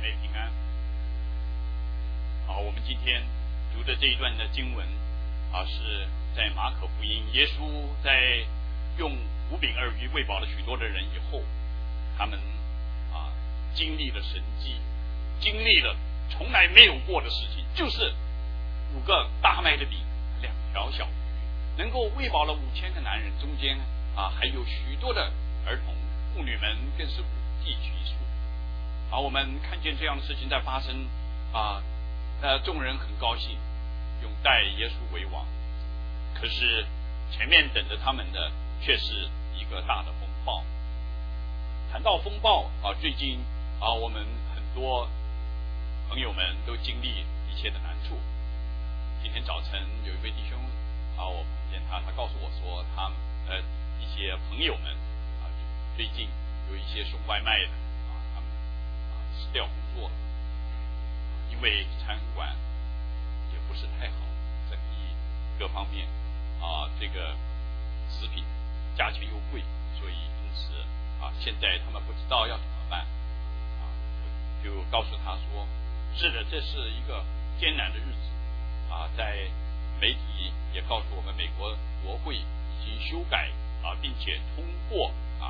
妹平安。好，我们今天读的这一段的经文是在马可福音，耶稣在用5饼2鱼喂饱了许多的人以后，他们经历了神迹，经历了从来没有过的事情，就是5个大麦的饼，2条小鱼，能够喂饱了5000个男人，中间还有许多的儿童妇女们，更是无计其数。好，我们看见这样的事情在发生众人很高兴，拥戴耶稣为王。可是前面等着他们的却是一个大的风暴。谈到风暴最近我们很多朋友们都经历一些的难处。今天早晨有一位弟兄我碰见他告诉我说，他一些朋友们最近有一些送外卖的他们辞掉工作了，因为餐馆也不是太好，整体各方面这个食品价钱又贵，所以因此现在他们不知道要怎么办就告诉他说，是的，这是一个艰难的日子在媒体也告诉我们，美国国会已经修改并且通过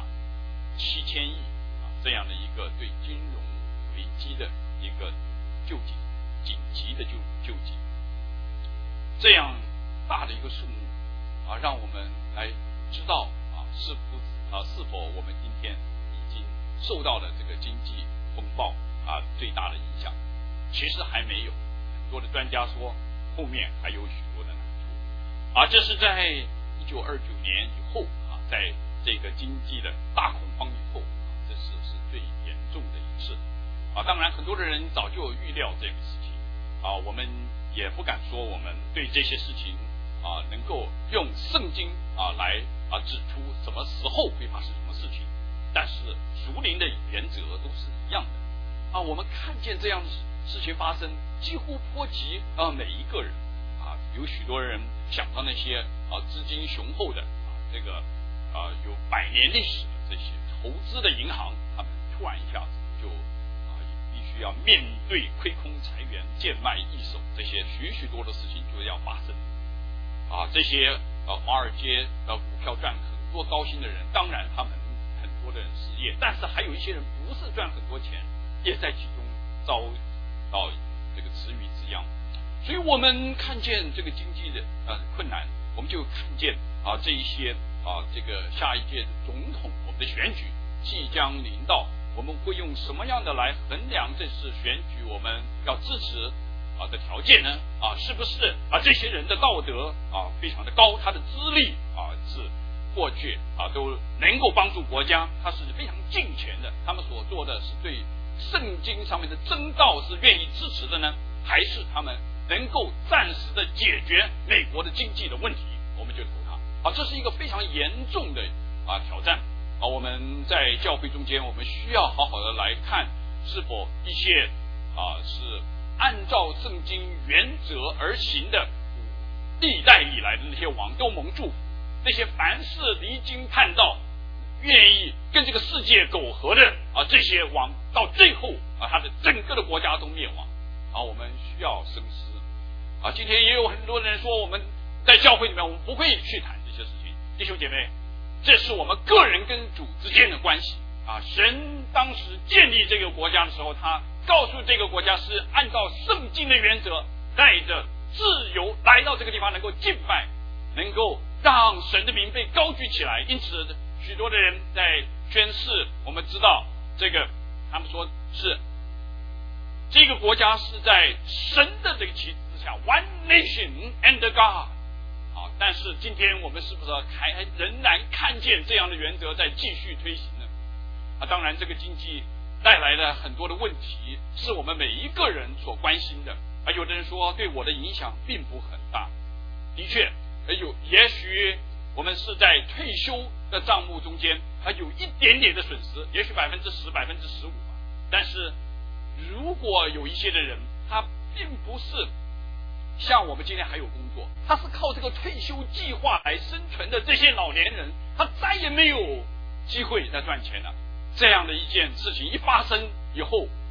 7000亿这样的一个对金融危机的一个救济，紧急的救济，这样大的一个数目让我们来知道是否我们今天已经受到了这个经济风暴最大的影响。其实还没有，很多的专家说后面还有许多的难处这是在1929年以后在这个经济的大恐慌以后这是最严重的一次当然很多的人早就预料这个事情我们也不敢说我们对这些事情能够用圣经来指出什么时候会发生什么事情，但是属灵的原则都是一样的我们看见这样的事情发生，几乎波及每一个人有许多人想到那些资金雄厚的这个有100年历史的这些投资的银行，他们突然一下子就必须要面对亏空、裁员、贱卖易手这些许多的事情就要发生这些华尔街股票赚很多高薪的人，当然他们很多的人失业，但是还有一些人不是赚很多钱，也在其中遭到这个池鱼之殃。所以我们看见这个经济的困难，我们就看见这一些这个下一届的总统我们的选举即将临到，我们会用什么样的来衡量这次选举我们要支持的条件呢是不是这些人的道德非常的高，他的资历是过去都能够帮助国家，他是非常敬虔的，他们所做的是对圣经上面的真道是愿意支持的呢，还是他们能够暂时的解决美国的经济的问题，我们就投他这是一个非常严重的挑战我们在教会中间，我们需要好好的来看是否一些是按照圣经原则而行的历代以来的那些王都蒙祝福，那些凡事离经叛道愿意跟这个世界苟合的这些王，到最后他的整个的国家都灭亡我们需要深思今天也有很多人说我们在教会里面我们不会去谈这些事情，弟兄姐妹，这是我们个人跟主之间的关系神当时建立这个国家的时候，他告诉这个国家是按照圣经的原则，带着自由来到这个地方，能够敬拜，能够让神的名被高举起来。因此许多的人在宣誓，我们知道这个他们说是这个国家是在神的这个旗帜之下 One Nation and God 但是今天我们是不是还仍然看见这样的原则在继续推行呢当然这个经济带来了很多的问题，是我们每一个人所关心的有的人说对我的影响并不很大，的确也许我们是在退休的账目中间有一点点的损失，也许10%、15%但是如果有一些的人他并不是像我们今天还有工作，他是靠这个退休计划来生存的，这些老年人他再也没有机会再赚钱了，这样的一件事情一发生以后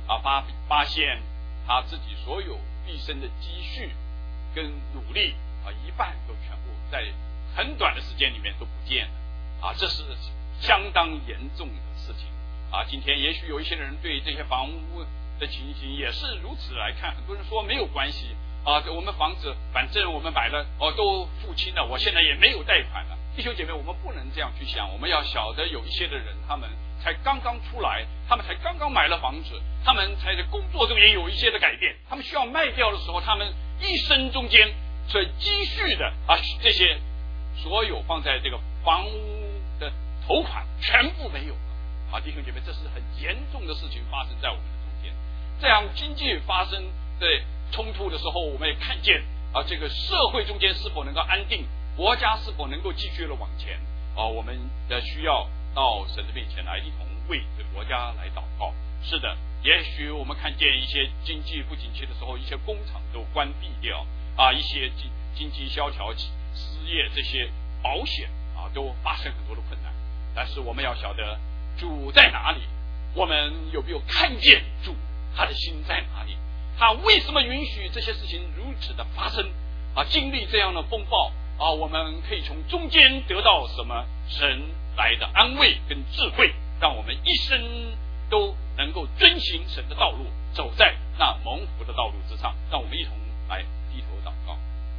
发现他自己所有毕生的积蓄跟努力一半都全部在很短的时间里面都不见了这是相当严重的事情今天也许有一些人对这些房屋的情形也是如此来看，很多人说没有关系我们房子反正我们买了都付清了，我现在也没有贷款了。弟兄姐妹，我们不能这样去想，我们要晓得有一些的人，他们才刚刚出来，他们才刚刚买了房子，他们才在工作中也有一些的改变，他们需要卖掉的时候，他们一生中间所积蓄的这些所有放在这个房屋的头款全部没有了弟兄姐妹，这是很严重的事情发生在我们的中间。这样经济发生的冲突的时候，我们也看见这个社会中间是否能够安定，国家是否能够继续的往前我们需要到神的面前来一同为这个国家来祷告。是的，也许我们看见一些经济不景气的时候，一些工厂都关闭掉一些经济萧条、失业，这些保险都发生很多的困难。但是我们要晓得主在哪里，我们有没有看见主他的心在哪里，他为什么允许这些事情如此的发生经历这样的风暴我们可以从中间得到什么神来的安慰跟智慧，让我们一生都能够遵行神的道路，走在那蒙福的道路之上。让我们一同来低头祷告。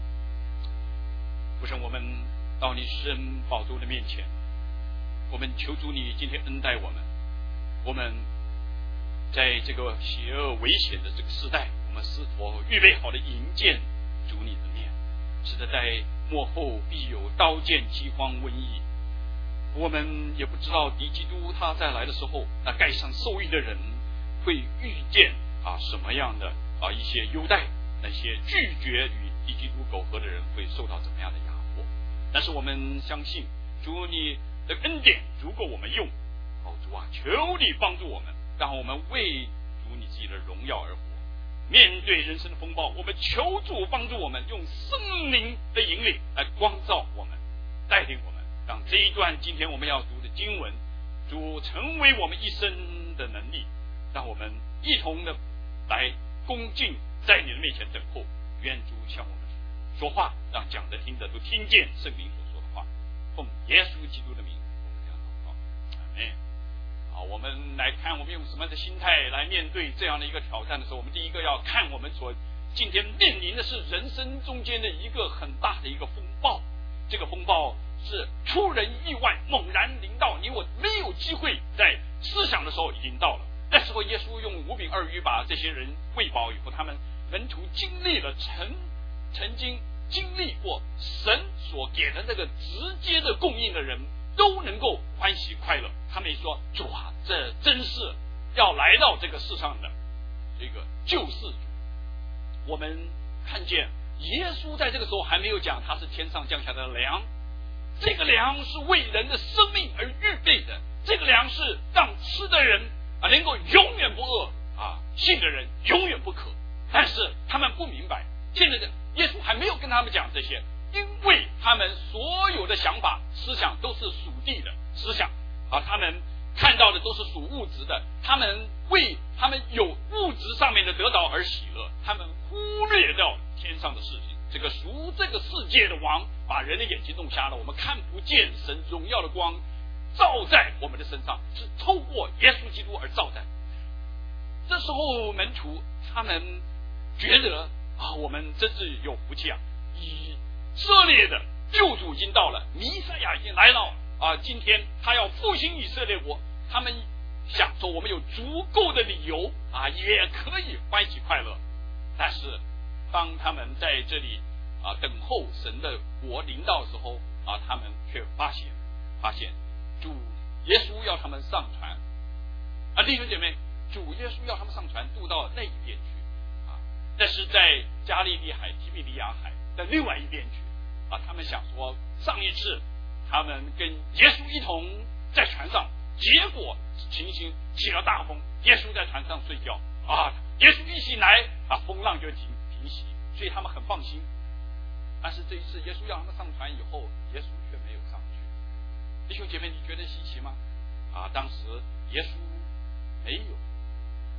父神，我们到你施恩宝座的面前，我们求主你今天恩待我们，我们在这个邪恶危险的这个时代，我们是否预备好的迎见主你的面？是的，在末后必有刀剑、饥荒、瘟疫，我们也不知道敌基督他再来的时候，那盖上受益的人会遇见什么样的一些优待，那些拒绝与敌基督苟合的人会受到怎么样的压迫。但是我们相信主你的恩典足够我们用主求你帮助我们，让我们为主你自己的荣耀而活。面对人生的风暴，我们求主帮助我们，用圣灵的引领来光照我们，带领我们，让这一段今天我们要读的经文，主成为我们一生的能力，让我们一同的来恭敬在你的面前等候。愿主向我们说话，让讲的听的都听见圣灵所说的话。奉耶稣基督的名，我们这样祷告，阿们。我们来看我们用什么样的心态来面对这样的一个挑战的时候，我们第一个要看我们所今天面临的是人生中间的一个很大的一个风暴。这个风暴是出人意外，猛然临到你，我没有机会在思想的时候已经到了。那时候耶稣用5饼2鱼把这些人喂饱以后，他们门徒经历了曾经经历过神所给的那个直接的供应的人都能够欢喜快乐。他们也说，主这真是要来到这个世上的这个救世主。我们看见耶稣在这个时候还没有讲他是天上降下的粮，这个粮是为人的生命而预备的，这个粮是让吃的人能够永远不饿信的人永远不渴。但是他们不明白，现在的耶稣还没有跟他们讲这些，因为他们所有的想法思想都是属地的思想他们看到的都是属物质的，他们为他们有物质上面的得到而喜乐，他们忽略掉天上的事情。这个属这个世界的王把人的眼睛弄瞎了，我们看不见神荣耀的光照在我们的身上，是透过耶稣基督而照在。这时候门徒他们觉得我们真是有福气以色列的救主已经到了，弥赛亚已经来到今天他要复兴以色列国，他们想说我们有足够的理由也可以欢喜快乐。但是当他们在这里等候神的国临到的时候他们却发现主耶稣要他们上船弟兄姐妹，主耶稣要他们上船渡到那一边去那是在加利利海、提比利亚海的另外一边去他们想说上一次他们跟耶稣一同在船上，结果情形起了大风，耶稣在船上睡觉耶稣一醒来风浪就停息，所以他们很放心。但是这一次耶稣让他们上船以后，耶稣却没有上去。弟兄姐妹，你觉得稀奇吗当时耶稣没有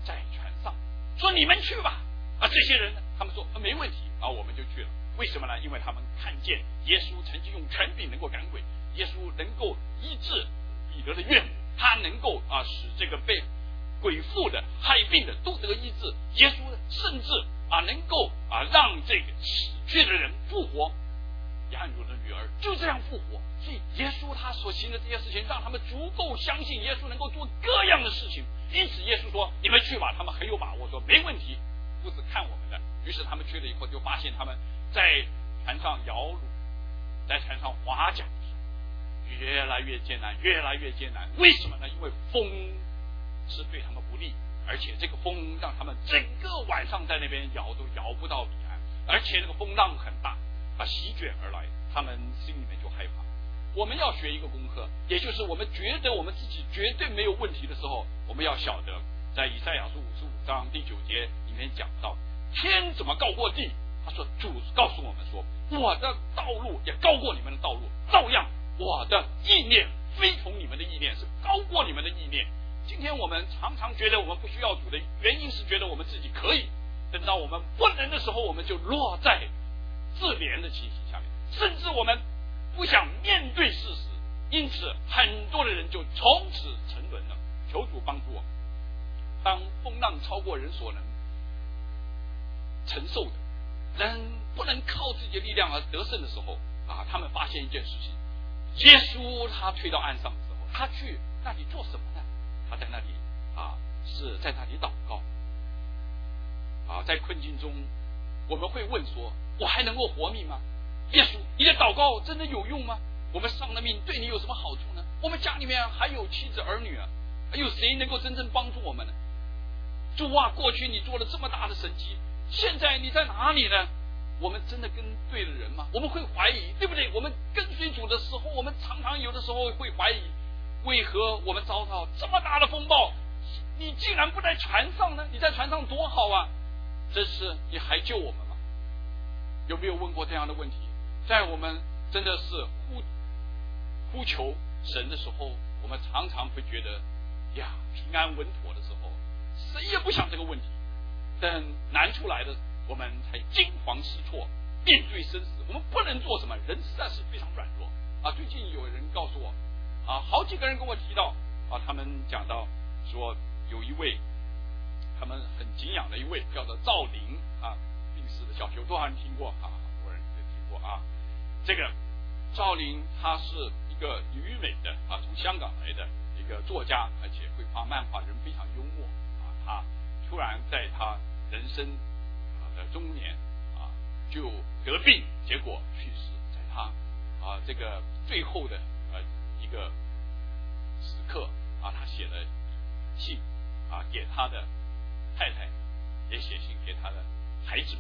在船上，说你们去吧。这些人他们说没问题，我们就去了。为什么呢？因为他们看见耶稣曾经用权柄能够赶鬼，耶稣能够医治彼得的岳母，他能够使这个被鬼附的害病的都得医治。耶稣甚至能够让这个死去的人复活。雅各的女儿就这样复活。所以耶稣他所行的这些事情，让他们足够相信耶稣能够做各样的事情。因此耶稣说你们去吧，他们很有把握说没问题，夫子看我们的。于是他们去了以后，就发现他们在船上摇橹，在船上划桨，越来越艰难，越来越艰难。为什么呢？因为风是对他们不利，而且这个风让他们整个晚上在那边摇都摇不到彼岸，而且那个风浪很大，席卷而来，他们心里面就害怕。我们要学一个功课，也就是我们觉得我们自己绝对没有问题的时候，我们要晓得，在以赛亚书55章第9节里面讲到，天怎么高过地？他说主告诉我们说，我的道路也高过你们的道路，照样我的意念非同你们的意念，是高过你们的意念。今天我们常常觉得我们不需要主的原因是觉得我们自己可以，等到我们不能的时候，我们就落在自怜的情形下面，甚至我们不想面对事实，因此很多的人就从此沉沦了。求主帮助我们，当风浪超过人所能承受的，人不能靠自己的力量而得胜的时候他们发现一件事情，耶稣他退到岸上的时候，他去那里做什么呢？他在那里是在那里祷告在困境中，我们会问说，我还能够活命吗？耶稣，你的祷告真的有用吗？我们丧了命对你有什么好处呢？我们家里面还有妻子儿女还有谁能够真正帮助我们呢？主过去你做了这么大的神迹，现在你在哪里呢？我们真的跟对了人吗？我们会怀疑，对不对？我们跟随主的时候，我们常常有的时候会怀疑，为何我们遭到这么大的风暴，你竟然不在船上呢？你在船上多好啊，这是你还救我们吗？有没有问过这样的问题？在我们真的是呼求神的时候，我们常常会觉得平安稳妥的时候，谁也不想这个问题。等难出来的，我们才惊慌失措，面对生死，我们不能做什么，人实在是非常软弱最近有人告诉我好几个人跟我提到他们讲到说，有一位他们很敬仰的一位叫做赵琳病逝的小学，多少人听过很多人也听过这个赵琳她是一个旅美的从香港来的一个作家，而且会画漫画，人非常幽默她突然在她人生的中年就得病，结果去世。在她这个最后的一个时刻他写了信给他的太太，也写信给他的孩子们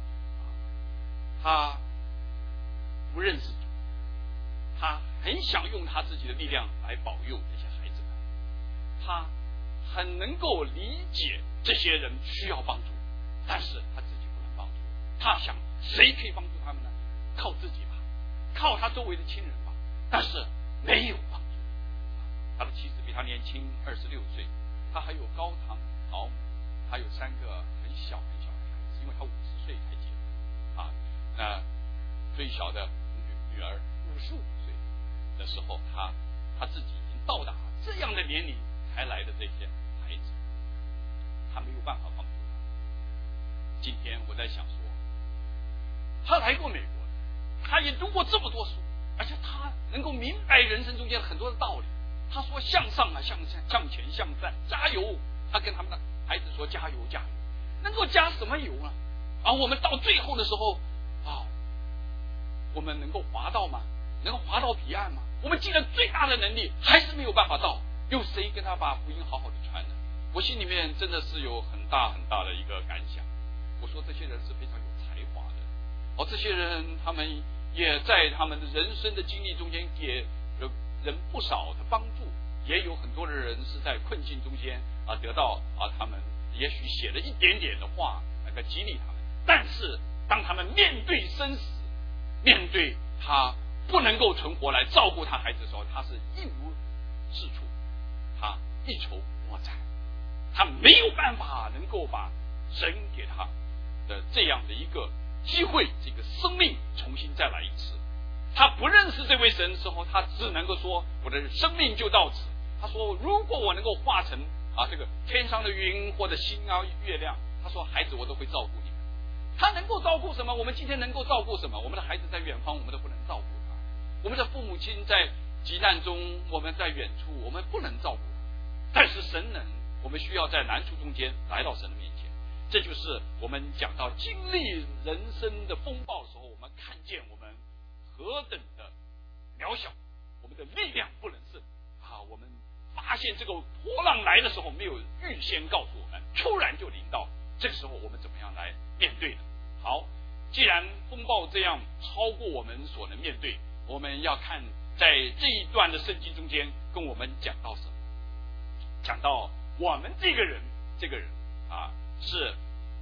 他不认识主，他很想用他自己的力量来保佑这些孩子们，他很能够理解这些人需要帮助，但是他自己不能帮助。他想谁可以帮助他们呢？靠自己吧，靠他周围的亲人吧，但是没有帮助。他的妻子比他年轻26岁，他还有高堂老母，他有3个很小很小的孩子，因为他50岁才结婚最小的女儿55岁的时候，他自己已经到达这样的年龄才来的这些孩子，他没有办法帮助他。今天我在想说，他来过美国，他也读过这么多书，而且他能够明白人生中间很多的道理。他说向上向前向善，加油！他跟他们的孩子说加油加油，能够加什么油呢？我们到最后的时候我们能够滑到吗？能够滑到彼岸吗？我们尽了最大的能力，还是没有办法到，有谁跟他把福音好好的传呢？我心里面真的是有很大很大的一个感想。我说这些人是非常有才华的这些人他们也在他们的人生的经历中间给人不少的帮助，也有很多的人是在困境中间得到他们也许写了一点点的话能够激励他们，但是当他们面对生死，面对他不能够存活来照顾他孩子的时候，他是一无是处，他一筹莫展， 他没有办法能够把神给他的这样的一个机会，这个生命重新再来一次。他不认识这位神的时候，他只能够说我的生命就到此。他说如果我能够化成这个天上的云或者星啊月亮，他说孩子我都会照顾你们。他能够照顾什么？我们今天能够照顾什么？我们的孩子在远方，我们都不能照顾他；我们的父母亲在急难中，我们在远处，我们不能照顾他。但是神能，我们需要在难处中间来到神的面前。这就是我们讲到经历人生的风暴的时候，我们看见我们何等的渺小，我们的力量不能胜我们发现这个波浪来的时候没有预先告诉我们，突然就临到，这个时候我们怎么样来面对呢？好，既然风暴这样超过我们所能面对，我们要看在这一段的圣经中间跟我们讲到什么？讲到我们这个人是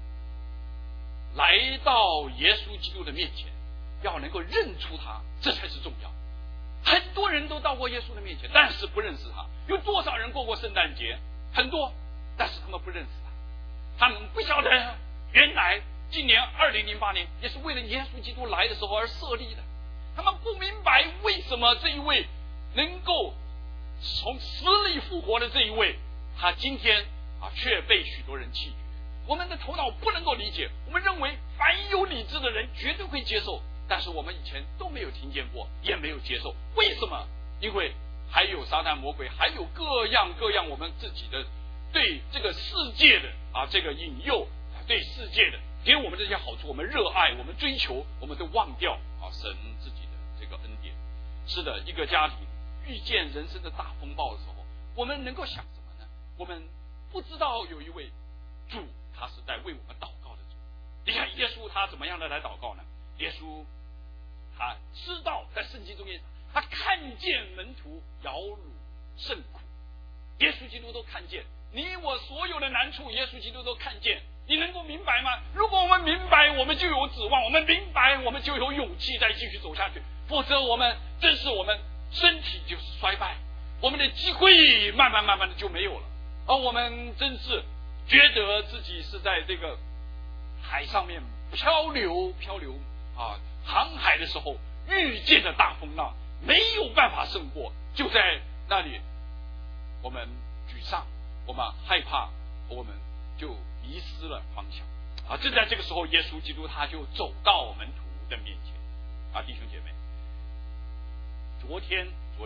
来到耶稣基督的面前，要能够认出他，这才是重要。很多人都到过耶稣的面前，但是不认识他。有多少人过过圣诞节？很多，但是他们不认识他，他们不晓得原来今年2008年也是为了耶稣基督来的时候而设立的。他们不明白为什么这一位能够从死里复活的这一位，他今天却被许多人弃绝。我们的头脑不能够理解，我们认为凡有理智的人绝对会接受，但是我们以前都没有听见过，也没有接受。为什么？因为还有撒旦魔鬼，还有各样各样我们自己的对这个世界的这个引诱，对世界的给我们这些好处，我们热爱，我们追求，我们都忘掉神自己的这个恩典。是的，一个家庭遇见人生的大风暴的时候，我们能够想什么呢？我们不知道有一位主，他是在为我们祷告的主。你看耶稣他怎么样的来祷告呢？耶稣他知道在圣经中间，他看见门徒摇橹甚苦，耶稣基督都看见，你我所有的难处，耶稣基督都看见。你能够明白吗？如果我们明白，我们就有指望；我们明白，我们就有勇气再继续走下去。否则，我们真是我们身体就是衰败，我们的机会慢慢的就没有了。而我们真是觉得自己是在这个海上面漂流航海的时候遇见的大风浪，没有办法胜过，就在那里我们沮丧，我们害怕，我们就迷失了方向正在这个时候，耶稣基督他就走到门徒的面前弟兄姐妹，昨天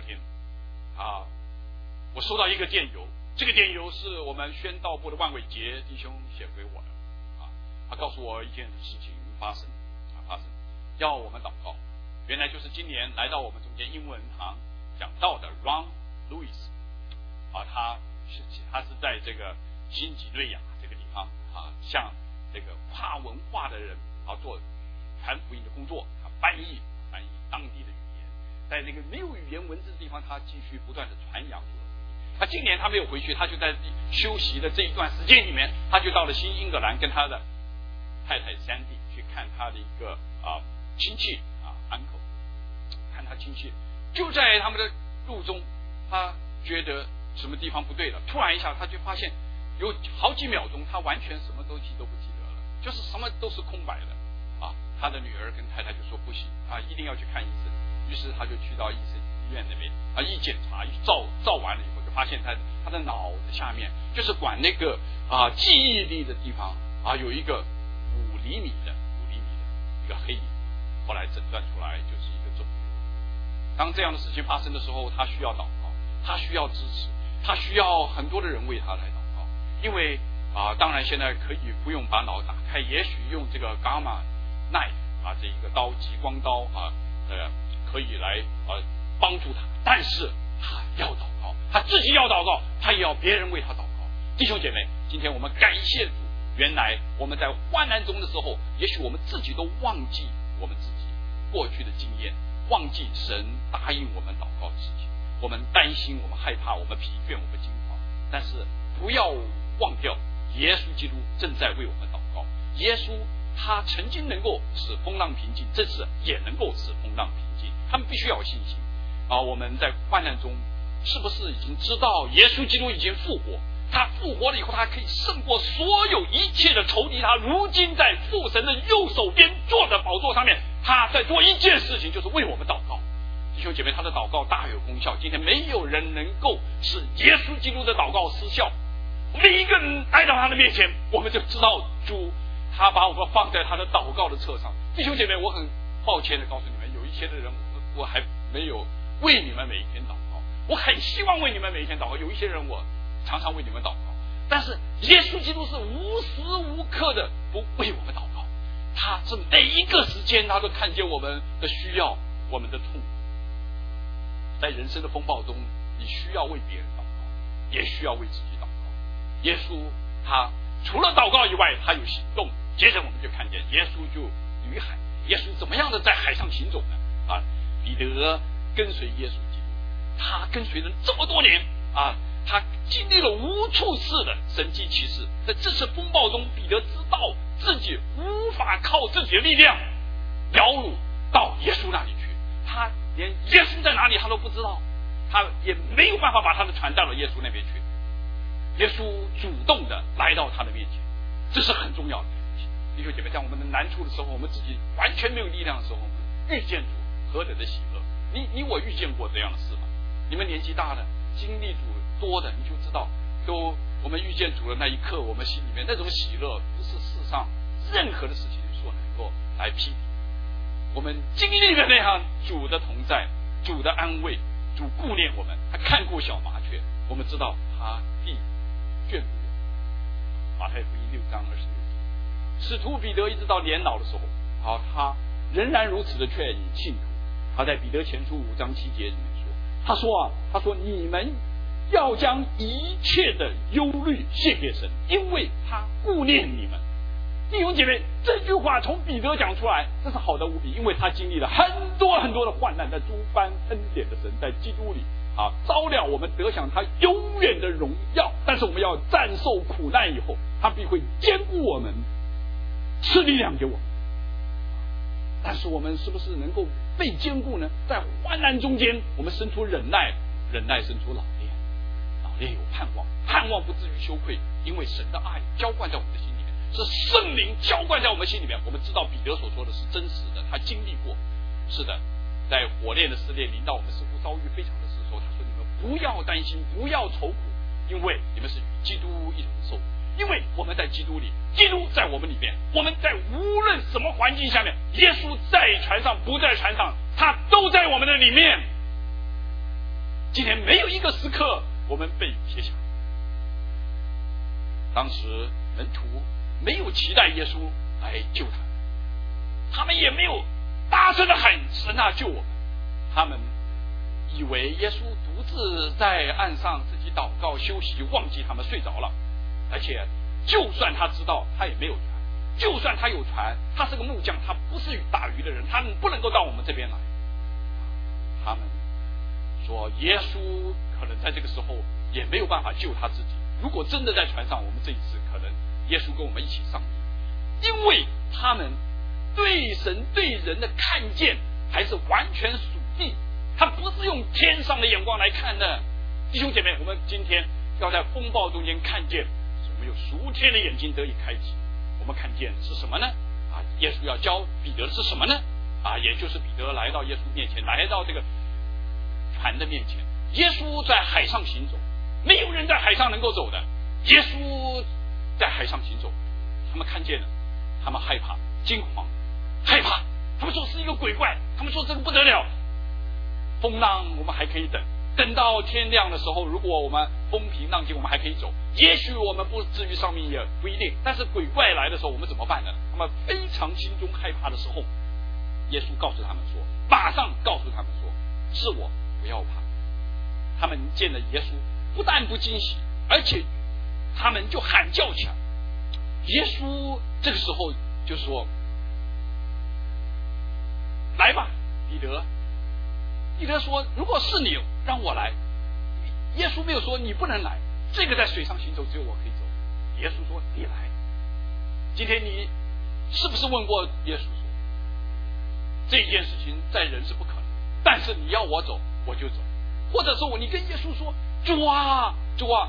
我收到一个电邮，这个电邮是我们宣道部的万伟杰弟兄写给我的他告诉我一件事情发生要我们祷告。原来就是今年来到我们中间英文堂讲道的 Ron Lewis 他是在这个新几内亚这个地方向这个跨文化的人做传福音的工作，他翻译当地的语言，在那个没有语言文字的地方，他继续不断的传扬主的福音。今年他没有回去，他就在休息的这一段时间里面，他就到了新英格兰，跟他的太太Sandy去看他的一个亲戚uncle， 看他亲戚。就在他们的路中，他觉得什么地方不对了，突然一下他就发现有好几秒钟他完全什么东西都不记得了，就是什么都是空白的他的女儿跟太太就说不行一定要去看医生。于是他就去到医院那边一检查，一照完了以后，就发现他的脑子下面就是管那个记忆力的地方有一个5厘米的一个黑影，后来诊断出来就是一个肿瘤。当这样的事情发生的时候，他需要祷告，他需要支持，他需要很多的人为他来祷告。因为当然现在可以不用把脑打开，也许用这个 gamma knife 这一个刀，极光刀可以来帮助他，但是他要祷告，他自己要祷告，他也要别人为他祷告。弟兄姐妹，今天我们感谢主，原来我们在患难中的时候，也许我们自己都忘记我们自己过去的经验，忘记神答应我们祷告的事情，我们担心，我们害怕，我们疲倦，我们惊慌。但是不要忘掉，耶稣基督正在为我们祷告。耶稣他曾经能够使风浪平静，这次也能够使风浪平静。他们必须要有信心我们在患难中是不是已经知道耶稣基督已经复活？ 他复活了以后，他可以胜过所有一切的仇敌。他如今在父神的右手边坐的宝座上面，他在做一件事情，就是为我们祷告。弟兄姐妹，他的祷告大有功效。今天没有人能够使耶稣基督的祷告失效。每一个人来到他的面前，我们就知道主他把我们放在他的祷告的册上。弟兄姐妹，我很抱歉的告诉你们，有一些的人我还没有为你们每一天祷告，我很希望为你们每一天祷告。有一些人我常常为你们祷告，但是耶稣基督是无时无刻的不为我们祷告，他是每一个时间他都看见我们的需要，我们的痛苦。在人生的风暴中，你需要为别人祷告，也需要为自己祷告。耶稣他除了祷告以外，他有行动。接着我们就看见耶稣就旅海，耶稣怎么样的在海上行走呢？彼得跟随耶稣基督，他跟随了这么多年他经历了无数次的神迹奇事。在这次风暴中，彼得知道自己无法靠自己的力量摇橹到耶稣那里去，他连耶稣在哪里他都不知道，他也没有办法把他的船带到耶稣那边去。耶稣主动的来到他的面前，这是很重要的。弟兄姐妹，在我们的难处的时候，我们自己完全没有力量的时候，我们遇见主何等的喜乐。你我遇见过这样的事吗？你们年纪大的经历主多的，你就知道，我们遇见主的那一刻，我们心里面那种喜乐不是世上任何的事情所能够来匹敌。我们经历了那样主的同在，主的安慰，主顾念我们，他看顾小麻雀，我们知道他必眷顾我。马太福音6章26节，使徒彼得一直到年老的时候，他仍然如此的劝引信徒。他在彼得前书5章7节里面说，他说你们要将一切的忧虑卸给神，因为他顾念你们。弟兄姐妹，这句话从彼得讲出来，这是好的无比，因为他经历了很多很多的患难，在诸般恩典的神在基督里照料我们，得享他永远的荣耀。但是我们要战胜苦难以后，他必会坚固我们，赐力量给我们。但是我们是不是能够被坚固呢？在患难中间，我们生出忍耐，忍耐生出老练，老练有盼望，盼望不至于羞愧，因为神的爱浇灌在我们的心里面，是圣灵浇灌在我们心里面。我们知道彼得所说的是真实的，他经历过。是的，在火炼的试炼临到我们似乎遭遇非常的事的时候，他说你们不要担心，不要愁苦，因为你们是与基督一同受苦。因为我们在基督里，基督在我们里面，我们在无论什么环境下面，耶稣在船上不在船上，他都在我们的里面。今天没有一个时刻我们被撇下。当时门徒没有期待耶稣来救他们，他们也没有大声的喊神啊救我们，他们以为耶稣独自在岸上自己祷告休息，忘记他们睡着了。而且就算他知道，他也没有船，就算他有船，他是个木匠，他不是打鱼的人，他们不能够到我们这边来。他们说耶稣可能在这个时候也没有办法救他自己，如果真的在船上，我们这一次可能耶稣跟我们一起上路，因为他们对神对人的看见还是完全属地，他不是用天上的眼光来看的。弟兄姐妹，我们今天要在风暴中间看见，我们有属天的眼睛得以开启。我们看见是什么呢？耶稣要教彼得的是什么呢？也就是彼得来到耶稣面前，来到这个船的面前。耶稣在海上行走，没有人在海上能够走的，耶稣在海上行走。他们看见了，他们害怕、惊慌、害怕。他们说是一个鬼怪，他们说这个不得了。风浪我们还可以等到天亮的时候，如果我们风平浪静，我们还可以走，也许我们不至于上面也不一定。但是鬼怪来的时候我们怎么办呢？他们非常心中害怕的时候，耶稣告诉他们说，马上告诉他们说，是我，不要怕。他们见了耶稣，不但不惊喜，而且他们就喊叫起来。耶稣这个时候就说，来吧，彼得。彼得说，如果是你，让我来。耶稣没有说你不能来，这个在水上行走只有我可以走。耶稣说你来。今天你是不是问过耶稣说，这件事情在人是不可能，但是你要我走我就走。或者说你跟耶稣说，主啊主啊，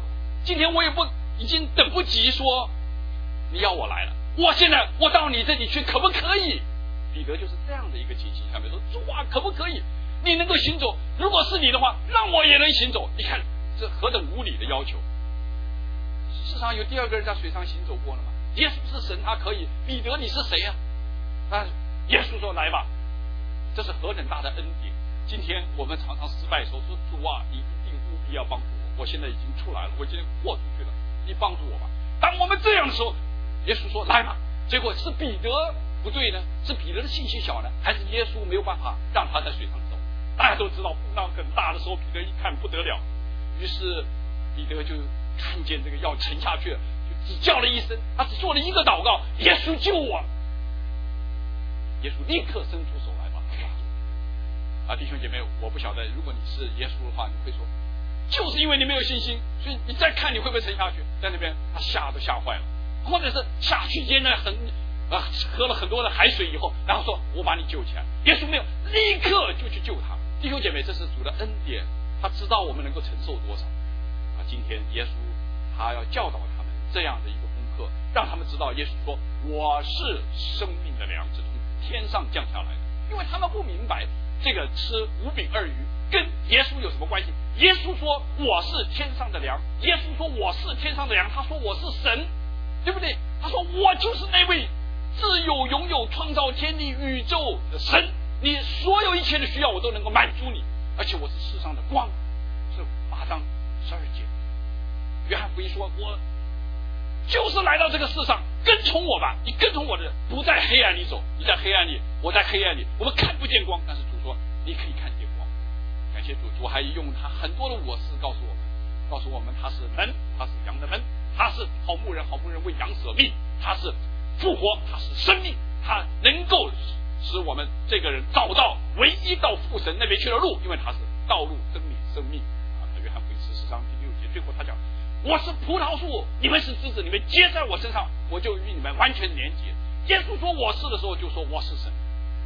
今天我也已经等不及说你要我来了，我到你这里去可不可以？彼得就是这样的一个情形下面说，主啊，可不可以？你能够行走，如果是你的话，让我也能行走。你看这何等无理的要求！世上有第二个人在水上行走过了吗？耶稣是神，他可以。彼得你是谁呀？耶稣说来吧，这是何等大的恩典！今天我们常常失败的时候说，主啊，你一定务必要帮助我，我现在已经出来了，我今天豁出去了，你帮助我吧。当我们这样的时候，耶稣说来吧，结果是彼得不对呢？是彼得的信心小呢，还是耶稣没有办法让他在水上走？大家都知道风浪很大的时候，彼得一看不得了，于是彼得就看见这个要沉下去了，就只叫了一声，他只做了一个祷告，耶稣救我！耶稣立刻伸出手来把他抓住。弟兄姐妹，我不晓得如果你是耶稣的话，你会说就是因为你没有信心，所以你再看你会不会沉下去？在那边他吓坏了，或者是下去淹了喝了很多的海水以后，然后说我把你救起来。耶稣没有立刻就去救他。弟兄姐妹，这是主的恩典，他知道我们能够承受多少。今天耶稣他要教导他们这样的一个功课，让他们知道耶稣说我是生命的粮，是从天上降下来的。因为他们不明白这个吃5饼2鱼跟耶稣有什么关系。耶稣说我是天上的粮，耶稣说我是天上的粮，他说我是神，对不对？他说我就是那位自有拥有创造天地宇宙的神，你所有一切的需要我都能够满足你，而且我是世上的光。是8章12节。约翰福音说我就是来到这个世上，跟从我吧，你跟从我的不在黑暗里走，你在黑暗里，我在黑暗里，我们看不见光，但是主说你可以看见光。感谢主，主还用他很多的我是告诉我们他是门，他是羊的门，他是好牧人，好牧人为羊舍命，他是复活，他是生命，他能够使我们这个人找到唯一到父神那边去的路，因为他是道路真理生命。约翰福音14章第6节，最后他讲我是葡萄树，你们是枝子，你们结在我身上，我就与你们完全连结。耶稣说我是的时候，就说我是神。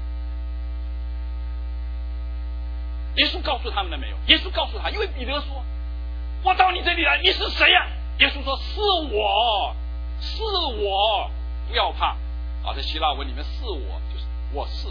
耶稣告诉他们了没有？耶稣告诉他，因为彼得说我到你这里来，你是谁呀？耶稣说是我，不要怕。在希腊文里面是我就是我是，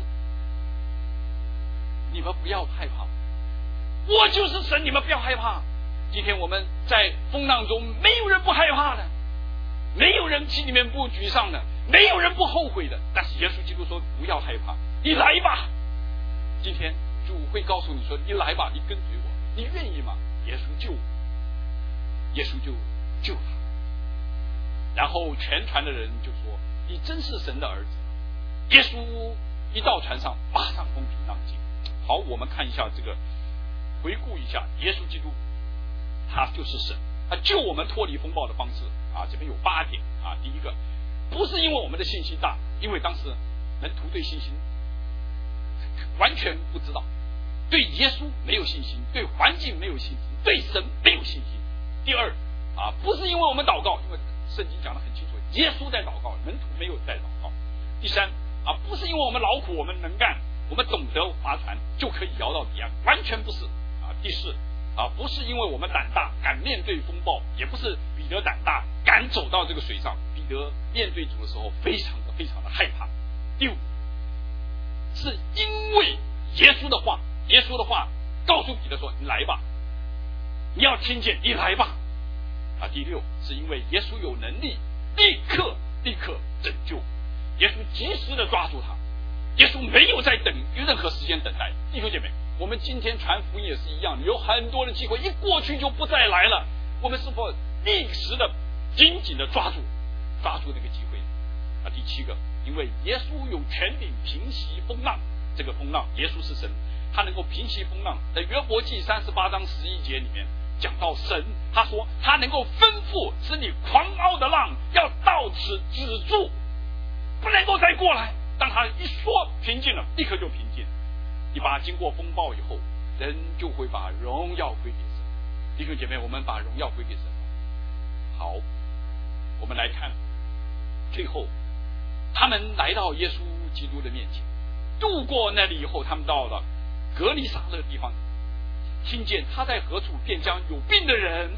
你们不要害怕，我就是神，你们不要害怕。今天我们在风浪中，没有人不害怕的，没有人心里面不沮丧的，没有人不后悔的。但是耶稣基督说不要害怕，你来吧。今天主会告诉你说你来吧，你跟随我，你愿意吗？耶稣救我，耶稣就救他。然后全船的人就说你真是神的儿子。耶稣一到船上，马上风平浪静。好，我们看一下这个，回顾一下耶稣基督，他就是神，他救我们脱离风暴的方式这边有8点第一个，不是因为我们的信心大，因为当时门徒对信心完全不知道，对耶稣没有信心，对环境没有信心，对神没有信心。第二不是因为我们祷告，因为圣经讲得很清楚，耶稣在祷告，门徒没有在祷告。第三不是因为我们劳苦，我们能干，我们懂得划船就可以摇到彼岸，完全不是第四不是因为我们胆大敢面对风暴，也不是彼得胆大敢走到这个水上，彼得面对主的时候非常的害怕。第五，是因为耶稣的话告诉彼得说你来吧，你要听见，你来吧。第六，是因为耶稣有能力立刻拯救，耶稣及时的抓住他，耶稣没有在等任何时间等待。弟兄姐妹，我们今天传福音也是一样，有很多的机会一过去就不再来了，我们是否立时的紧紧的抓住那个机会？第七个，因为耶稣有权柄平息风浪，这个风浪耶稣是神，他能够平息风浪。在约伯记38章11节里面讲到神，他说他能够吩咐使你狂傲的浪要到此止住，不能够再过来。当他一说平静了，立刻就平静。第八，经过风暴以后，人就会把荣耀归给神。弟兄姐妹，我们把荣耀归给神。好，我们来看最后他们来到耶稣基督的面前，渡过那里以后，他们到了格尼撒勒地方，听见他在何处，便将有病的人用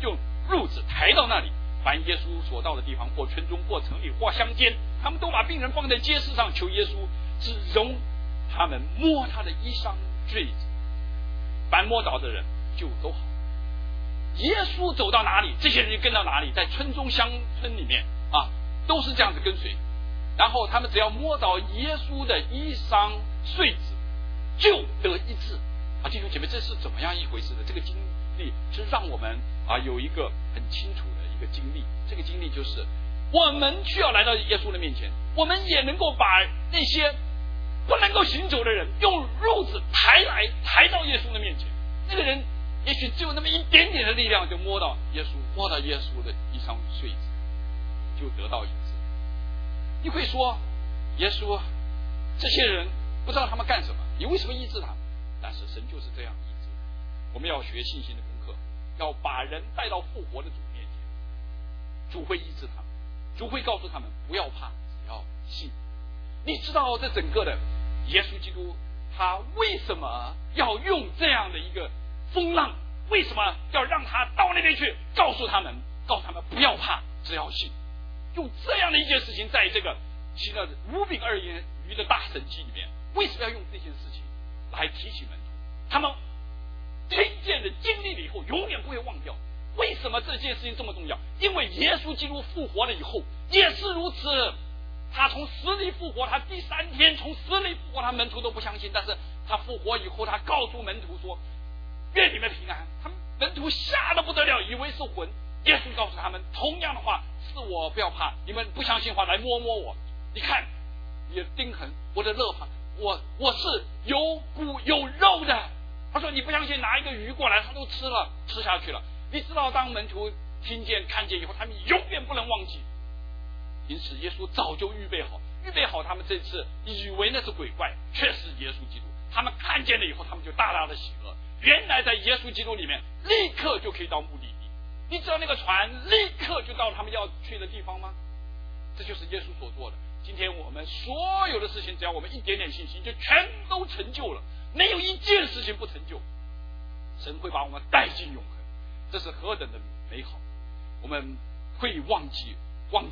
褥子抬到那里，凡耶稣所到的地方，或村中，或城里，或乡间，他们都把病人放在街市上，求耶稣只容他们摸他的衣裳坠子，凡摸着的人就都好。耶稣走到哪里，这些人就跟到哪里，在村中乡村里面都是这样子跟随。然后他们只要摸着耶稣的衣裳穗子，就得医治。弟兄姐妹，这是怎么样一回事的？这个经历是让我们有一个很清楚的一个经历。这个经历就是我们需要来到耶稣的面前，我们也能够把那些不能够行走的人用褥子抬到耶稣的面前。那个人也许只有那么一点点的力量，就摸到耶稣的衣裳穗子，就得到医治。你会说，耶稣这些人不知道他们干什么，你为什么医治他们？但是神就是这样医治。我们要学信心的功课，要把人带到复活的主面前，主会医治他们，主会告诉他们不要怕，只要信。你知道这整个的耶稣基督他为什么要用这样的一个风浪，为什么要让他到那边去告诉他们不要怕，只要信？用这样的一件事情，在这个奇妙的5饼2鱼的大神迹里面，为什么要用这件事情来提醒门徒？他们听见了经历了以后永远不会忘掉。为什么这件事情这么重要？因为耶稣基督复活了以后也是如此，他从死里复活，他第3天从死里复活，他门徒都不相信，但是他复活以后，他告诉门徒说愿你们平安。他们门徒吓得不得了，以为是魂。耶稣告诉他们同样的话，是我，不要怕，你们不相信的话来摸摸我，你看你的钉痕，我的肋旁，我是有骨有肉的。他说你不相信，拿一个鱼过来，他都吃下去了。你知道当门徒听见看见以后，他们永远不能忘记。因此耶稣早就预备好他们这次以为那是鬼怪，却是耶稣基督。他们看见了以后，他们就大大的喜乐。原来在耶稣基督里面立刻就可以到目的地。你知道那个船立刻就到他们要去的地方吗？这就是耶稣所做的。今天我们所有的事情，只要我们一点点信心，就全都成就了，没有一件事情不成就。神会把我们带进永恒，这是何等的美好！我们会忘记我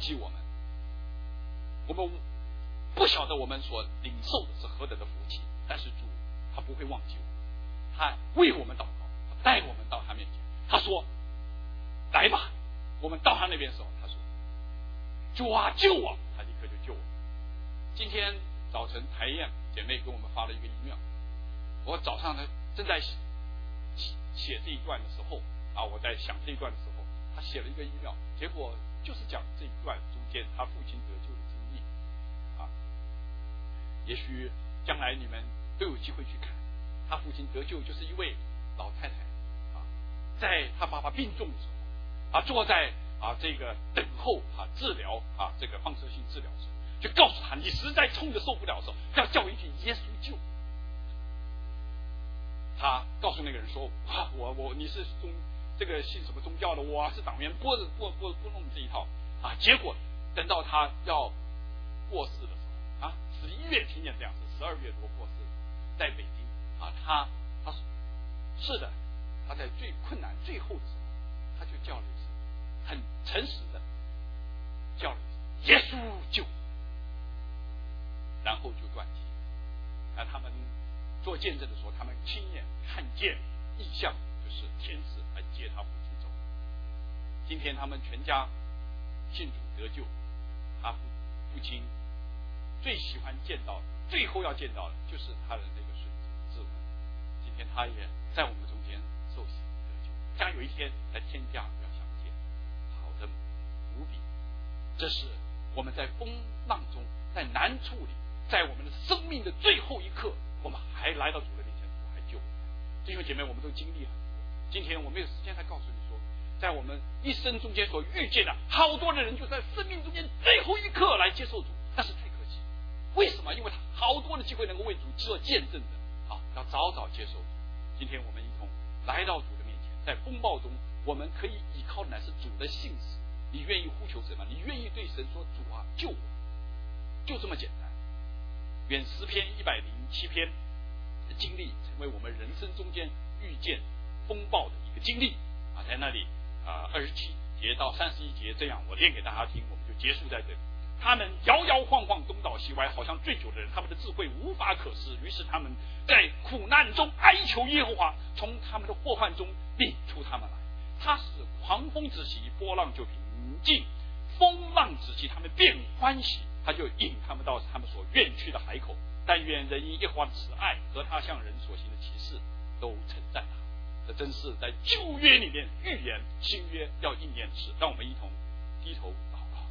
们不晓得我们所领受的是何等的福气，但是主他不会忘记我们，他为我们祷告，带我们到他面前。他说来吧，我们到他那边的时候，他说主啊救我，他立刻就救我。今天早晨台燕姐妹给我们发了一个email，我早上呢正在写这一段的时候我在想这一段的时候，他写了一个email，结果就是讲这一段中间他父亲得救的经历也许将来你们都有机会去看。他父亲得救就是一位老太太在他爸爸病重的时候坐在这个等候治疗这个放射性治疗的时候，就告诉他你实在痛得受不了的时候，要叫一句耶稣救。他告诉那个人说你是这个信什么宗教的，我是党员，不弄这一套结果等到他要过世的时候11月听见这样子，12月多过世，在北京他是的，他在最困难最后的时候，他就叫了一声，很诚实的叫了一声耶稣救，然后就断气。他们做见证的时候，他们亲眼看见异象，就是天使来接他父亲走。今天他们全家信主得救，他父亲最喜欢见到的，最后要见到的就是他的那个孙子智文。今天他也在我们中间受洗得救，将有一天在天家要相见，好的无比。这是我们在风浪中，在难处里，在我们的生命的最后一刻，我们还来到主的面前，主还救我们。弟兄姐妹，我们都经历很多。今天我没有时间来告诉你说，在我们一生中间所遇见的好多的人，就在生命中间最后一刻来接受主，但是太可惜。为什么？因为他好多的机会能够为主做见证的要早早接受主。今天我们一同来到主的面前，在风暴中，我们可以依靠的乃是主的信实。你愿意呼求神吗？你愿意对神说主啊救我，就这么简单。愿诗篇107篇的经历成为我们人生中间遇见风暴的一个经历在那里 27节到31节这样，我念给大家听，我们就结束在这里。他们摇摇晃晃，东倒西歪，好像醉酒的人，他们的智慧无法可施。于是他们在苦难中哀求耶和华，从他们的祸患中领出他们来。他使狂风止息，波浪就平静，风浪止息，他们便欢喜。他就引他们到他们所愿去的海口。但愿人因耶和华的慈爱和他向人所行的奇事都称赞他。这真是在旧约里面预言新约要应验的事。让我们一同低头祷告。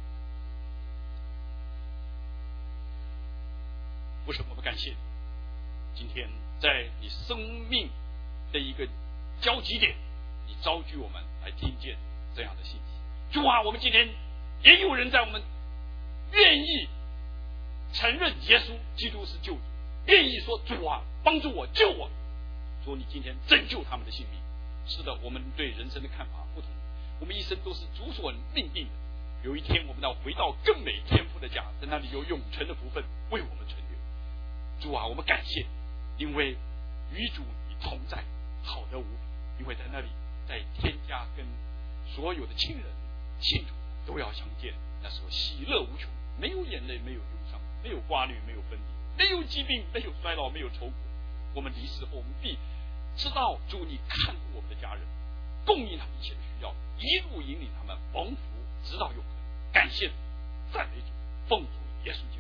为什么我们感谢你？今天在你生命的一个交集点，你召集我们来听见这样的信息。主啊，我们今天也有人在我们愿意承认耶稣基督是救主，愿意说主啊，帮助我，救我。说你今天拯救他们的性命。是的，我们对人生的看法不同，我们一生都是主所命定的。有一天我们要回到更美天父的家，在那里有永存的福分为我们存留。主啊，我们感谢你，因为与主你同在，好得无比。因为在那里，在天家跟所有的亲人信徒都要相见，那时候喜乐无穷，没有眼泪，没有忧伤，没有挂虑，没有分离，没有疾病，没有衰老，没有愁苦。我们离世后，我们必知道主你看顾我们的家人，供应他们一切的需要，一路引领他们蒙福直到永恒。感谢主，赞美主，奉主耶稣基督。